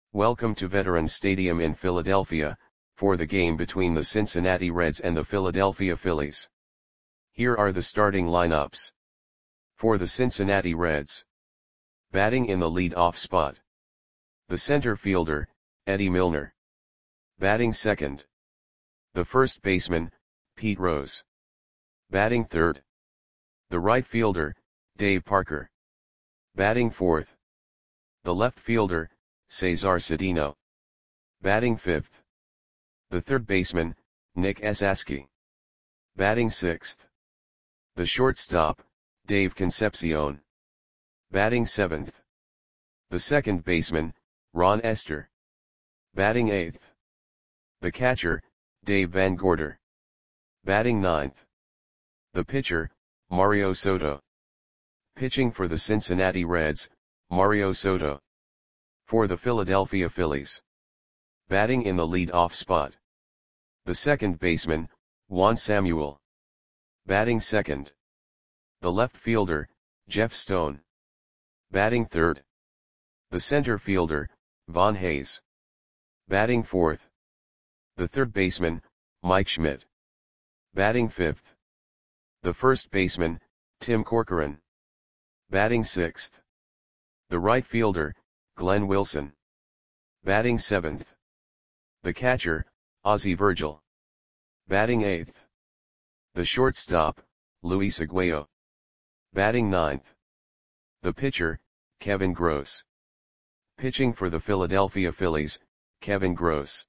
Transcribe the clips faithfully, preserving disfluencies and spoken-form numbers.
Welcome to Veterans Stadium in Philadelphia, for the game between the Cincinnati Reds and the Philadelphia Phillies. Here are the starting lineups. For the Cincinnati Reds. Batting in the lead-off spot. The center fielder, Eddie Milner. Batting second. The first baseman, Pete Rose. Batting third. The right fielder, Dave Parker. Batting fourth. The left fielder, Cesar Cedeno. Batting fifth. The third baseman, Nick Esasky. Batting sixth. The shortstop, Dave Concepcion. Batting seventh. The second baseman, Ron Estes. Batting eighth. The catcher, Dave Van Gorder. Batting ninth. The pitcher, Mario Soto. Pitching for the Cincinnati Reds, Mario Soto. For the Philadelphia Phillies. Batting in the lead-off spot. The second baseman, Juan Samuel. Batting second. The left fielder, Jeff Stone. Batting third. The center fielder, Von Hayes. Batting fourth. The third baseman, Mike Schmidt. Batting fifth. The first baseman, Tim Corcoran. Batting sixth. The right fielder, Glenn Wilson. Batting seventh. The catcher, Ozzie Virgil. Batting eighth. The shortstop, Luis Aguayo. Batting ninth. The pitcher, Kevin Gross. Pitching for the Philadelphia Phillies, Kevin Gross.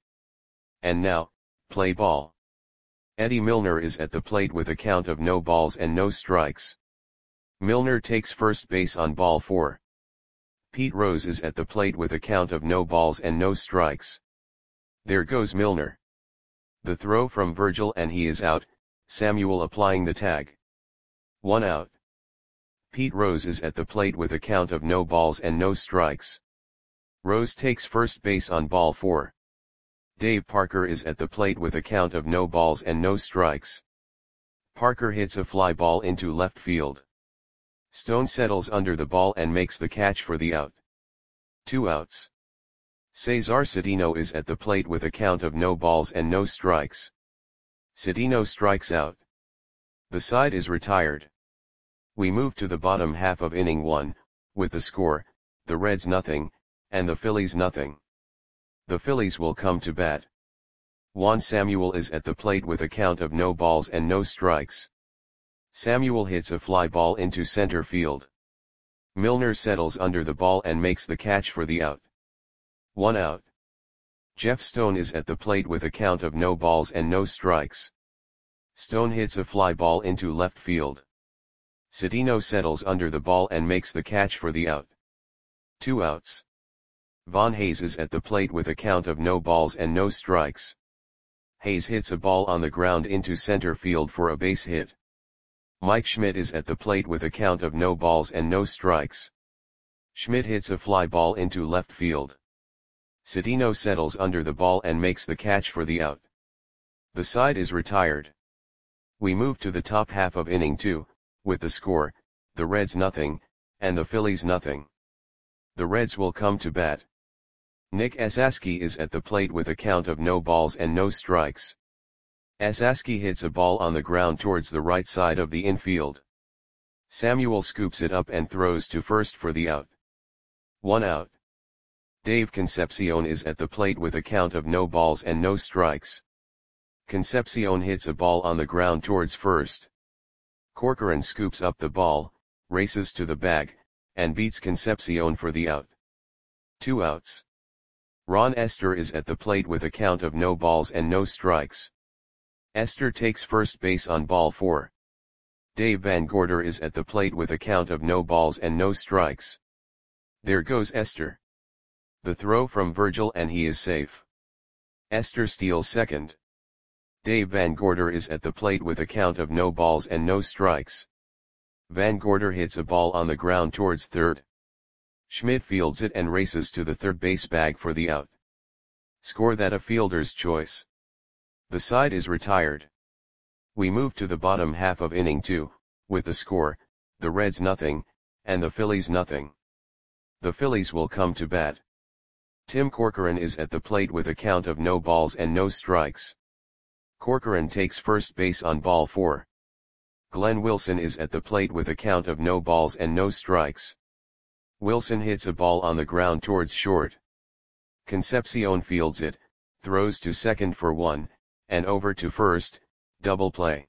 And now, play ball. Eddie Milner is at the plate with a count of no balls and no strikes. Milner takes first base on ball four. Pete Rose is at the plate with a count of no balls and no strikes. There goes Milner. The throw from Virgil and he is out, Samuel applying the tag. One out. Pete Rose is at the plate with a count of no balls and no strikes. Rose takes first base on ball four. Dave Parker is at the plate with a count of no balls and no strikes. Parker hits a fly ball into left field. Stone settles under the ball and makes the catch for the out. Two outs. Cesar Cedeno is at the plate with a count of no balls and no strikes. Cedeno strikes out. The side is retired. We move to the bottom half of inning one, with the score, the Reds nothing, and the Phillies nothing. The Phillies will come to bat. Juan Samuel is at the plate with a count of no balls and no strikes. Samuel hits a fly ball into center field. Milner settles under the ball and makes the catch for the out. One out. Jeff Stone is at the plate with a count of no balls and no strikes. Stone hits a fly ball into left field. Cedeno settles under the ball and makes the catch for the out. Two outs. Von Hayes is at the plate with a count of no balls and no strikes. Hayes hits a ball on the ground into center field for a base hit. Mike Schmidt is at the plate with a count of no balls and no strikes. Schmidt hits a fly ball into left field. Cedeno settles under the ball and makes the catch for the out. The side is retired. We move to the top half of inning two, with the score, the Reds nothing, and the Phillies nothing. The Reds will come to bat. Nick Esasky is at the plate with a count of no balls and no strikes. Esasky hits a ball on the ground towards the right side of the infield. Samuel scoops it up and throws to first for the out. One out. Dave Concepcion is at the plate with a count of no balls and no strikes. Concepcion hits a ball on the ground towards first. Corcoran scoops up the ball, races to the bag, and beats Concepcion for the out. Two outs. Ron Estes is at the plate with a count of no balls and no strikes. Estes takes first base on ball four. Dave Van Gorder is at the plate with a count of no balls and no strikes. There goes Estes. The throw from Virgil and he is safe. Estes steals second. Dave Van Gorder is at the plate with a count of no balls and no strikes. Van Gorder hits a ball on the ground towards third. Schmidt fields it and races to the third base bag for the out. Score that a fielder's choice. The side is retired. We move to the bottom half of inning two, with the score, the Reds nothing, and the Phillies nothing. The Phillies will come to bat. Tim Corcoran is at the plate with a count of no balls and no strikes. Corcoran takes first base on ball four. Glenn Wilson is at the plate with a count of no balls and no strikes. Wilson hits a ball on the ground towards short. Concepcion fields it, throws to second for one, and over to first, double play.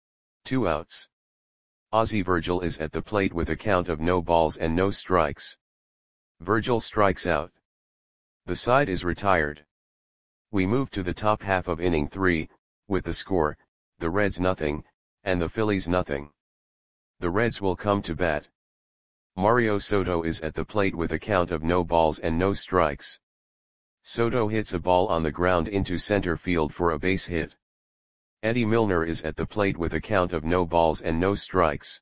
Two outs. Ozzie Virgil is at the plate with a count of no balls and no strikes. Virgil strikes out. The side is retired. We move to the top half of inning three, with the score, the Reds nothing, and the Phillies nothing. The Reds will come to bat. Mario Soto is at the plate with a count of no balls and no strikes. Soto hits a ball on the ground into center field for a base hit. Eddie Milner is at the plate with a count of no balls and no strikes.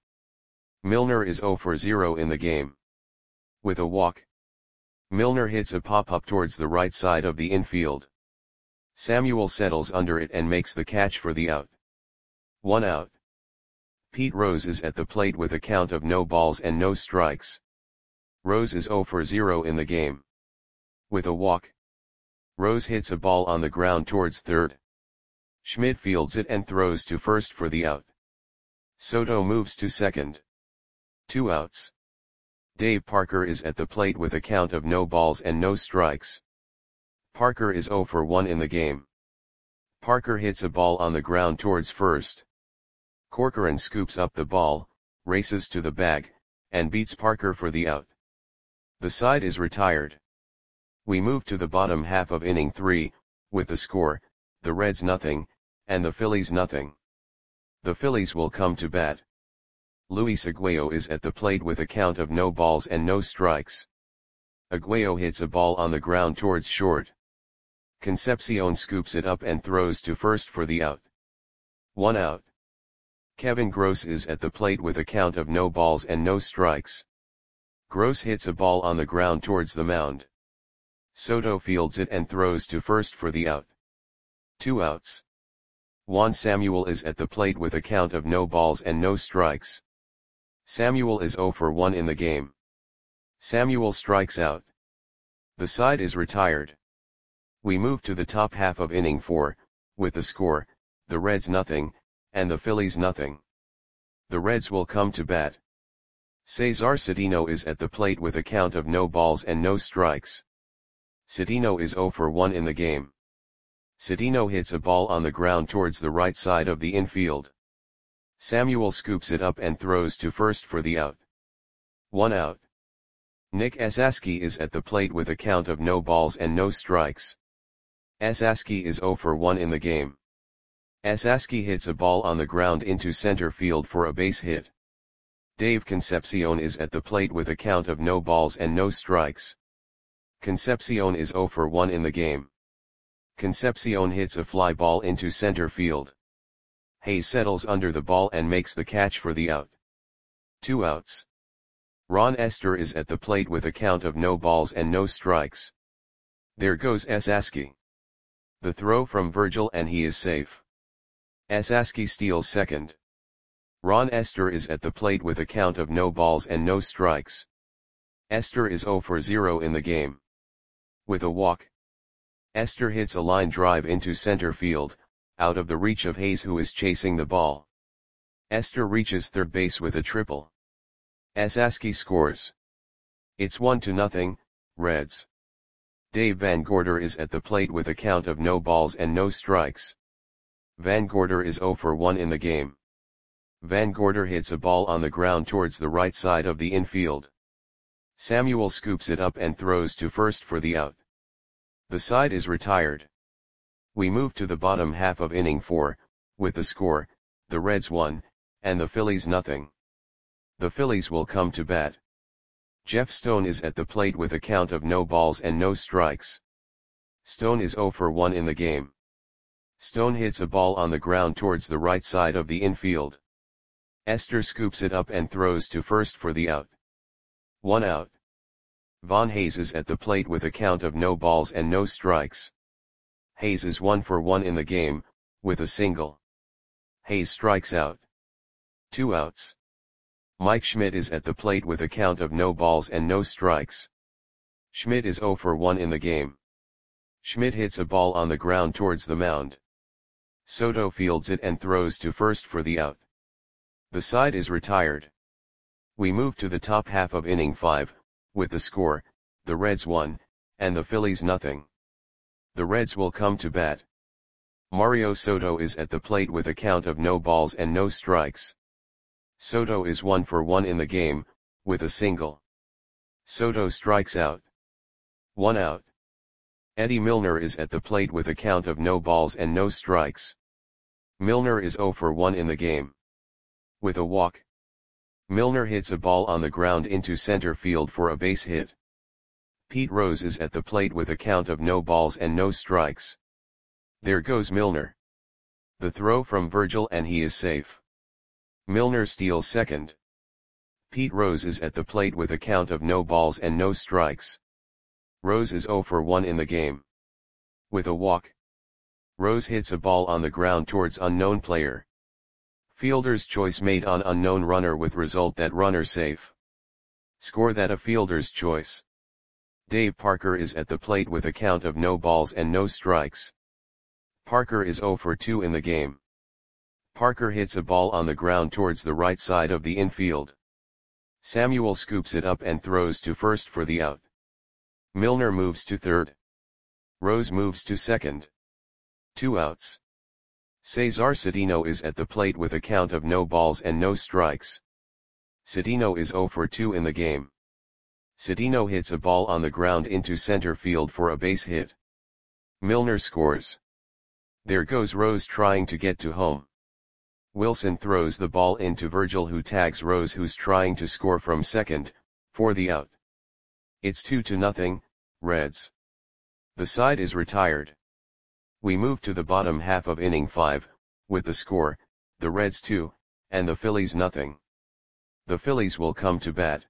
Milner is zero for zero in the game. With a walk, Milner hits a pop-up towards the right side of the infield. Samuel settles under it and makes the catch for the out. One out. Pete Rose is at the plate with a count of no balls and no strikes. Rose is zero for zero in the game. With a walk, Rose hits a ball on the ground towards third. Schmidt fields it and throws to first for the out. Soto moves to second. Two outs. Dave Parker is at the plate with a count of no balls and no strikes. Parker is zero for one in the game. Parker hits a ball on the ground towards first. Corcoran scoops up the ball, races to the bag, and beats Parker for the out. The side is retired. We move to the bottom half of inning three, with the score, the Reds nothing, and the Phillies nothing. The Phillies will come to bat. Luis Aguayo is at the plate with a count of no balls and no strikes. Aguayo hits a ball on the ground towards short. Concepcion scoops it up and throws to first for the out. One out. Kevin Gross is at the plate with a count of no balls and no strikes. Gross hits a ball on the ground towards the mound. Soto fields it and throws to first for the out. Two outs. Juan Samuel is at the plate with a count of no balls and no strikes. Samuel is zero for one in the game. Samuel strikes out. The side is retired. We move to the top half of inning four, with the score, the Reds nothing, and the Phillies nothing. The Reds will come to bat. Cesar Cedeno is at the plate with a count of no balls and no strikes. Cedeno is zero for one in the game. Cedeno hits a ball on the ground towards the right side of the infield. Samuel scoops it up and throws to first for the out. One out. Nick Esaski is at the plate with a count of no balls and no strikes. Esaski is zero for one in the game. Esaski hits a ball on the ground into center field for a base hit. Dave Concepcion is at the plate with a count of no balls and no strikes. Concepcion is zero for one in the game. Concepcion hits a fly ball into center field. Hayes settles under the ball and makes the catch for the out. Two outs. Ron Esther is at the plate with a count of no balls and no strikes. There goes Esaski. The throw from Virgil and he is safe. Esaski steals second. Ron Esther is at the plate with a count of no balls and no strikes. Esther is zero for zero in the game. With a walk, Esther hits a line drive into center field, out of the reach of Hayes who is chasing the ball. Esther reaches third base with a triple. Esaski scores. It's one to nothing, Reds. Dave Van Gorder is at the plate with a count of no balls and no strikes. Van Gorder is zero for one in the game. Van Gorder hits a ball on the ground towards the right side of the infield. Samuel scoops it up and throws to first for the out. The side is retired. We move to the bottom half of inning four, with the score, the Reds one, and the Phillies nothing. The Phillies will come to bat. Jeff Stone is at the plate with a count of no balls and no strikes. Stone is zero for one in the game. Stone hits a ball on the ground towards the right side of the infield. Esther scoops it up and throws to first for the out. One out. Von Hayes is at the plate with a count of no balls and no strikes. Hayes is one for one in the game, with a single. Hayes strikes out. Two outs. Mike Schmidt is at the plate with a count of no balls and no strikes. Schmidt is zero for one in the game. Schmidt hits a ball on the ground towards the mound. Soto fields it and throws to first for the out. The side is retired. We move to the top half of inning five, with the score, the Reds one, and the Phillies nothing. The Reds will come to bat. Mario Soto is at the plate with a count of no balls and no strikes. Soto is one for one in the game, with a single. Soto strikes out. One out. Eddie Milner is at the plate with a count of no balls and no strikes. Milner is zero for one in the game. With a walk. Milner hits a ball on the ground into center field for a base hit. Pete Rose is at the plate with a count of no balls and no strikes. There goes Milner. The throw from Virgil and he is safe. Milner steals second. Pete Rose is at the plate with a count of no balls and no strikes. Rose is zero for one in the game. With a walk. Rose hits a ball on the ground towards unknown player. Fielder's choice made on unknown runner with result that runner safe. Score that a fielder's choice. Dave Parker is at the plate with a count of no balls and no strikes. Parker is zero for two in the game. Parker hits a ball on the ground towards the right side of the infield. Samuel scoops it up and throws to first for the out. Milner moves to third. Rose moves to second. Two outs. Cesar Cedeno is at the plate with a count of no balls and no strikes. Cedeno is zero for two in the game. Cedeno hits a ball on the ground into center field for a base hit. Milner scores. There goes Rose trying to get to home. Wilson throws the ball into Virgil, who tags Rose, who's trying to score from second, for the out. It's two to nothing, Reds. The side is retired. We move to the bottom half of inning five, with the score, the Reds two, and the Phillies nothing. The Phillies will come to bat.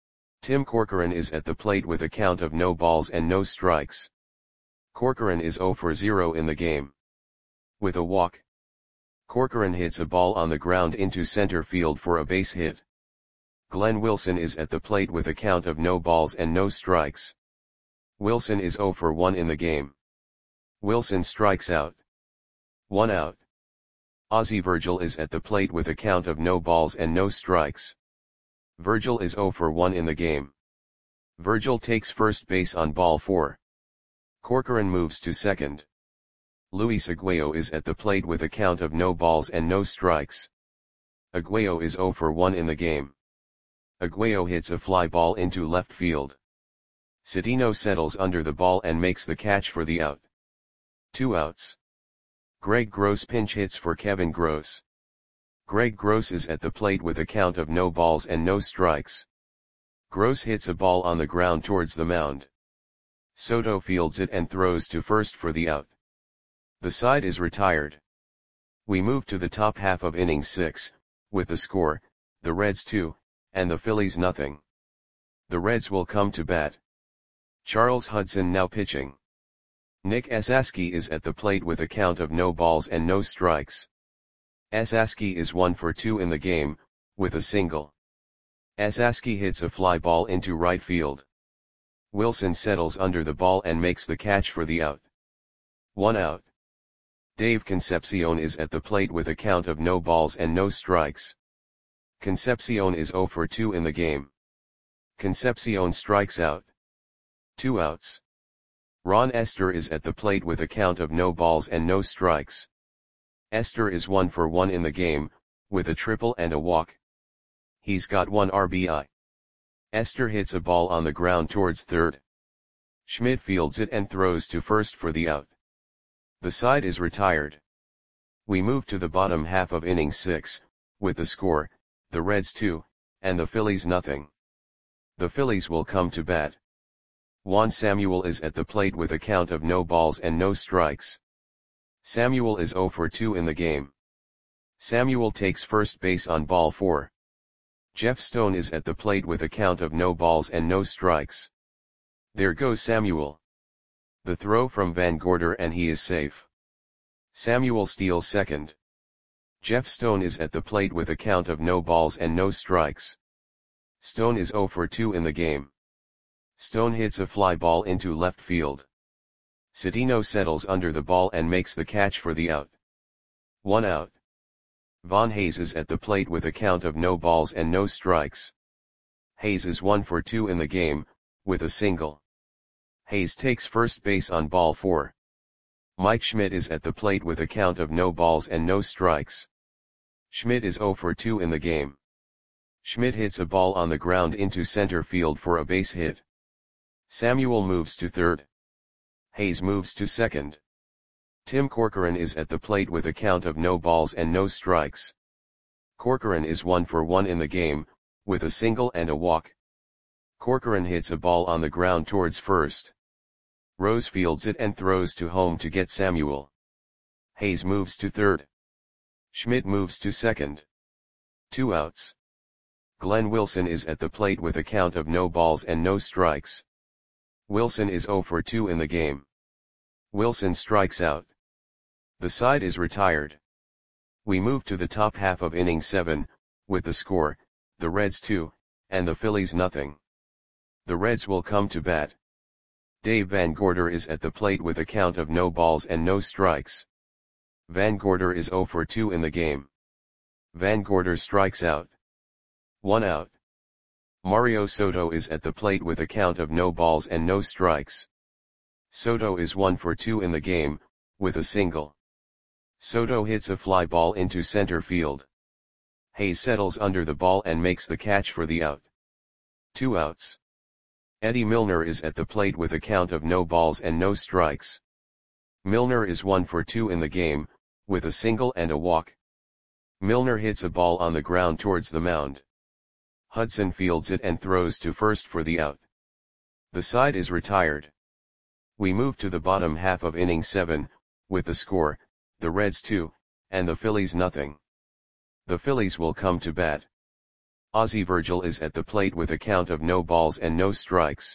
Tim Corcoran is at the plate with a count of no balls and no strikes. Corcoran is zero for zero in the game. With a walk. Corcoran hits a ball on the ground into center field for a base hit. Glenn Wilson is at the plate with a count of no balls and no strikes. Wilson is zero for one in the game. Wilson strikes out. One out. Ozzie Virgil is at the plate with a count of no balls and no strikes. Virgil is zero for one in the game. Virgil takes first base on ball four. Corcoran moves to second. Luis Aguayo is at the plate with a count of no balls and no strikes. Aguayo is zero for one in the game. Aguayo hits a fly ball into left field. Cedeno settles under the ball and makes the catch for the out. Two outs. Greg Gross pinch hits for Kevin Gross. Greg Gross is at the plate with a count of no balls and no strikes. Gross hits a ball on the ground towards the mound. Soto fields it and throws to first for the out. The side is retired. We move to the top half of inning six, with the score, the Reds two, and the Phillies nothing. The Reds will come to bat. Charles Hudson now pitching. Nick Esaski is at the plate with a count of no balls and no strikes. Esaski is one for two in the game, with a single. Esaski hits a fly ball into right field. Wilson settles under the ball and makes the catch for the out. One out. Dave Concepcion is at the plate with a count of no balls and no strikes. Concepcion is zero for two in the game. Concepcion strikes out. Two outs. Ron Esther is at the plate with a count of no balls and no strikes. Esther is one for one in the game, with a triple and a walk. He's got one R B I. Esther hits a ball on the ground towards third. Schmidt fields it and throws to first for the out. The side is retired. We move to the bottom half of inning six, with the score, the Reds two, and the Phillies nothing. The Phillies will come to bat. Juan Samuel is at the plate with a count of no balls and no strikes. Samuel is zero for two in the game. Samuel hits a ball on the ground towards third. Schmidt fields it and throws to first for the out. The side is retired. We move to the bottom half of inning six, with the score, the Reds two, and the Phillies nothing. The Phillies will come to bat. Juan Samuel is at the plate with a count of no balls and no strikes. Samuel is zero for two in the game. Samuel takes first base on ball four. Jeff Stone is at the plate with a count of no balls and no strikes. There goes Samuel. The throw from Van Gorder and he is safe. Samuel steals second. Jeff Stone is at the plate with a count of no balls and no strikes. Stone is zero for two in the game. Stone hits a fly ball into left field. Cedeno settles under the ball and makes the catch for the out. One out. Von Hayes is at the plate with a count of no balls and no strikes. Hayes is one for two in the game, with a single. Hayes takes first base on ball four. Mike Schmidt is at the plate with a count of no balls and no strikes. Schmidt is zero for two in the game. Schmidt hits a ball on the ground into center field for a base hit. Samuel moves to third. Hayes moves to second. Tim Corcoran is at the plate with a count of no balls and no strikes. Corcoran is one for one in the game, with a single and a walk. Corcoran hits a ball on the ground towards first. Rose fields it and throws to home to get Samuel. Hayes moves to third. Schmidt moves to second. Two outs. Glenn Wilson is at the plate with a count of no balls and no strikes. Wilson is zero for two in the game. Wilson strikes out. The side is retired. We move to the top half of inning seven, with the score, the Reds two, and the Phillies nothing. The Reds will come to bat. Dave Van Gorder is at the plate with a count of no balls and no strikes. Van Gorder is zero for two in the game. Van Gorder strikes out. One out. Mario Soto is at the plate with a count of no balls and no strikes. Soto is one for two in the game, with a single. Soto hits a fly ball into center field. Hayes settles under the ball and makes the catch for the out. Two outs. Eddie Milner is at the plate with a count of no balls and no strikes. Milner is one for two in the game, with a single and a walk. Milner hits a ball on the ground towards the mound. Hudson fields it and throws to first for the out. The side is retired. We move to the bottom half of inning seven, with the score, the Reds two, and the Phillies nothing. The Phillies will come to bat. Ozzie Virgil is at the plate with a count of no balls and no strikes.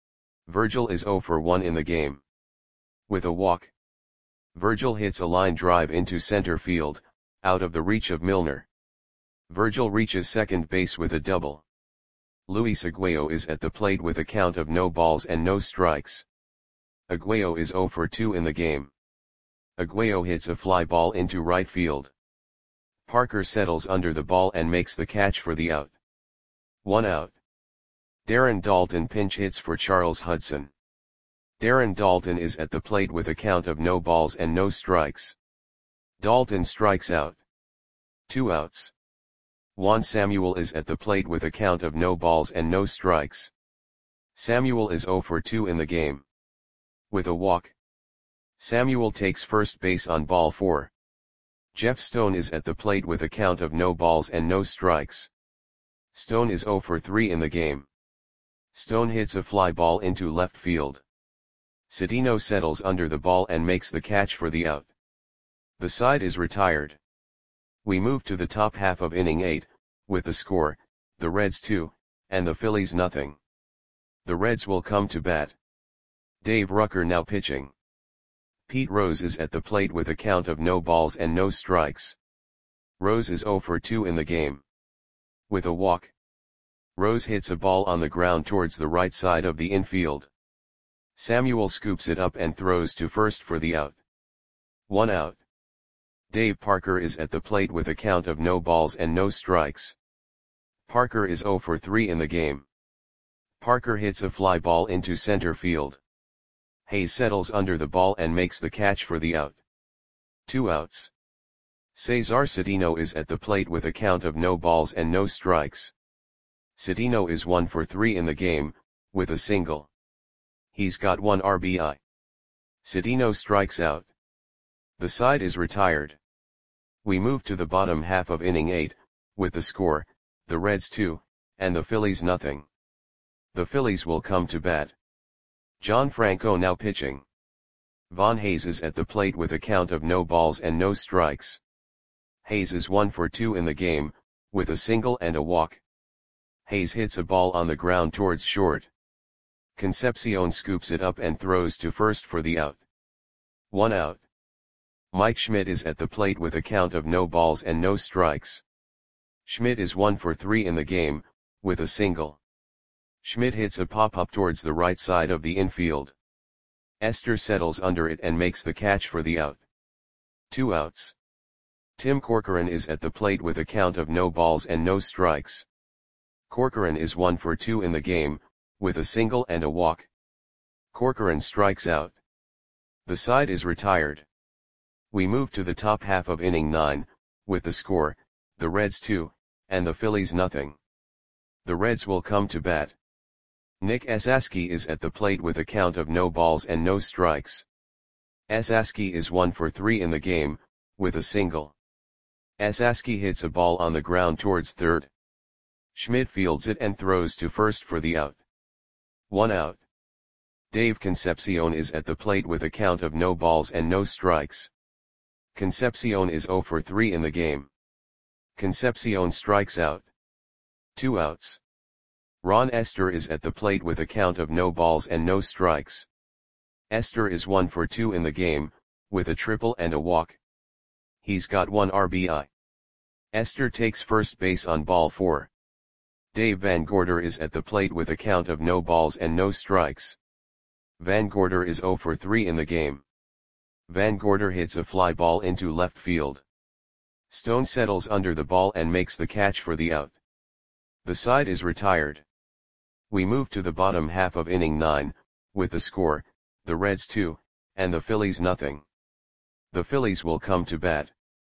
Virgil is zero for one in the game. With a walk. Virgil hits a line drive into center field, out of the reach of Milner. Virgil reaches second base with a double. Luis Aguayo is at the plate with a count of no balls and no strikes. Aguayo is zero for two in the game. Aguayo hits a fly ball into right field. Parker settles under the ball and makes the catch for the out. One out. Darren Daulton pinch hits for Charles Hudson. Darren Daulton is at the plate with a count of no balls and no strikes. Daulton strikes out. Two outs. Juan Samuel is at the plate with a count of no balls and no strikes. Samuel is zero for two in the game. With a walk. Samuel takes first base on ball four. Jeff Stone is at the plate with a count of no balls and no strikes. Stone is zero for three in the game. Stone hits a fly ball into left field. Cedeno settles under the ball and makes the catch for the out. The side is retired. We move to the top half of inning eight, with the score, the Reds two, and the Phillies nothing. The Reds will come to bat. Dave Rucker now pitching. Pete Rose is at the plate with a count of no balls and no strikes. Rose is zero for two in the game. With a walk. Rose hits a ball on the ground towards the right side of the infield. Samuel scoops it up and throws to first for the out. One out. Dave Parker is at the plate with a count of no balls and no strikes. Parker is zero for three in the game. Parker hits a fly ball into center field. Hayes settles under the ball and makes the catch for the out. Two outs. Cesar Cedeno is at the plate with a count of no balls and no strikes. Cedeno is one for three in the game, with a single. He's got one R B I. Cedeno strikes out. The side is retired. We move to the bottom half of inning eight, with the score, the Reds two, and the Phillies nothing. The Phillies will come to bat. John Franco now pitching. Von Hayes is at the plate with a count of no balls and no strikes. Hayes is one for two in the game, with a single and a walk. Hayes hits a ball on the ground towards short. Concepcion scoops it up and throws to first for the out. One out. Mike Schmidt is at the plate with a count of no balls and no strikes. Schmidt is one for three in the game, with a single. Schmidt hits a pop-up towards the right side of the infield. Esther settles under it and makes the catch for the out. Two outs. Tim Corcoran is at the plate with a count of no balls and no strikes. Corcoran is one for two in the game, with a single and a walk. Corcoran strikes out. The side is retired. We move to the top half of inning nine, with the score, the Reds two, and the Phillies nothing. The Reds will come to bat. Nick Esaski is at the plate with a count of no balls and no strikes. Esaski is one for three in the game, with a single. Esaski hits a ball on the ground towards third. Schmidt fields it and throws to first for the out. One out. Dave Concepcion is at the plate with a count of no balls and no strikes. Concepcion is zero for three in the game. Concepcion strikes out. Two outs. Ron Esther is at the plate with a count of no balls and no strikes. Esther is one for two in the game, with a triple and a walk. He's got one R B I. Esther takes first base on ball four. Dave Van Gorder is at the plate with a count of no balls and no strikes. Van Gorder is zero for three in the game. Van Gorder hits a fly ball into left field. Stone settles under the ball and makes the catch for the out. The side is retired. We move to the bottom half of inning nine, with the score, the Reds two, and the Phillies nothing. The Phillies will come to bat.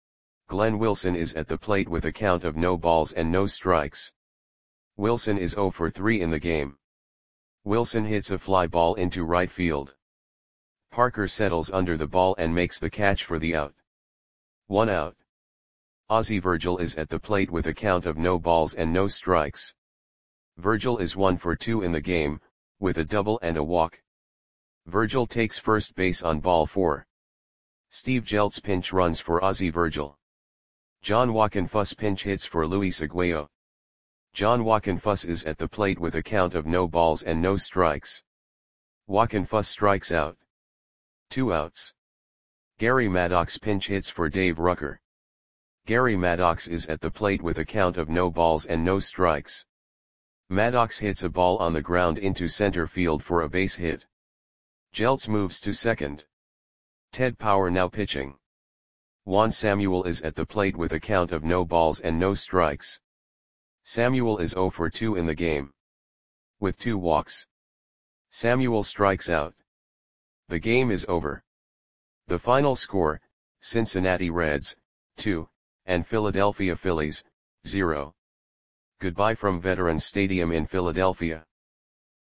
Glenn Wilson is at the plate with a count of no balls and no strikes. Wilson is zero for three in the game. Wilson hits a fly ball into right field. Parker settles under the ball and makes the catch for the out. One out. Ozzie Virgil is at the plate with a count of no balls and no strikes. Virgil is one for two in the game, with a double and a walk. Virgil takes first base on ball four. Steve Jeltz pinch runs for Ozzie Virgil. John Walkenfuss pinch hits for Luis Aguayo. John Walkenfuss is at the plate with a count of no balls and no strikes. Walkenfuss strikes out. Two outs. Gary Maddox pinch hits for Dave Rucker. Gary Maddox is at the plate with a count of no balls and no strikes. Maddox hits a ball on the ground into center field for a base hit. Jeltz moves to second. Ted Power now pitching. Juan Samuel is at the plate with a count of no balls and no strikes. Samuel is zero for two in the game. With two walks. Samuel strikes out. The game is over. The final score, Cincinnati Reds, two, and Philadelphia Phillies, zero. Goodbye from Veterans Stadium in Philadelphia.